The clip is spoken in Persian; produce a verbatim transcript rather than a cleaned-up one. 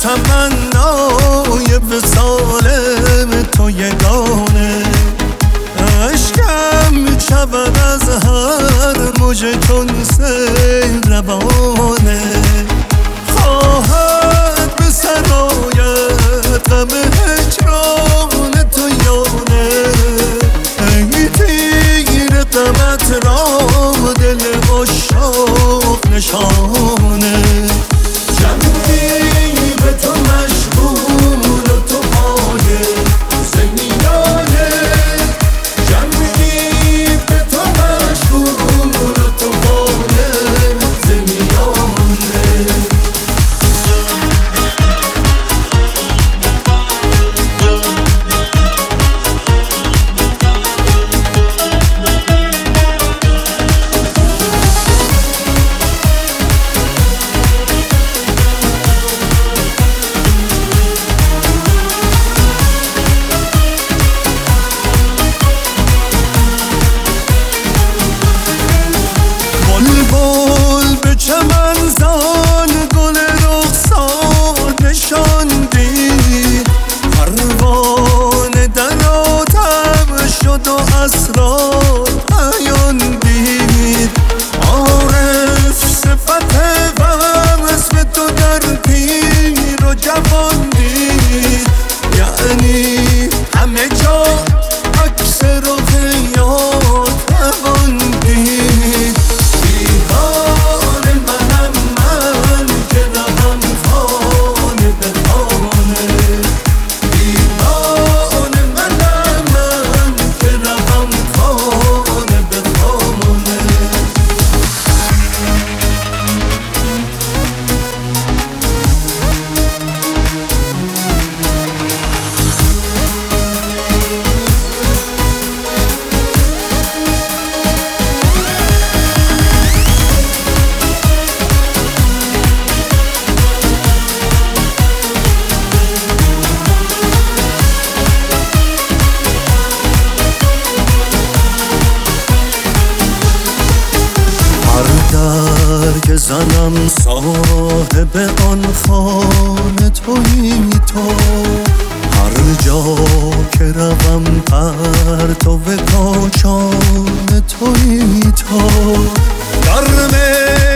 تمنای وصال تو یگانه، اشکم میشود از هر موج چون سیل روانه. خواهد به سرایت غم هجران تو یانه، ای تیر غمت را دل عشاق نشانه. جمعی به تو مشغول و تو پای زمیانه، جمعی به تو مشغول و تو پای زمیانه. بلبل به چمن زان گل رخسار نشاندی، پروانه در آتش شد و اسرار عیان دید. عارف صفت وصف تو در پیر و جوان دید، یعنی همه جا عکس رخ یار توان دید. در که زنم صاحب آن خانه تویی تو، هر جا که روم پرتو کاشان تویی تو. در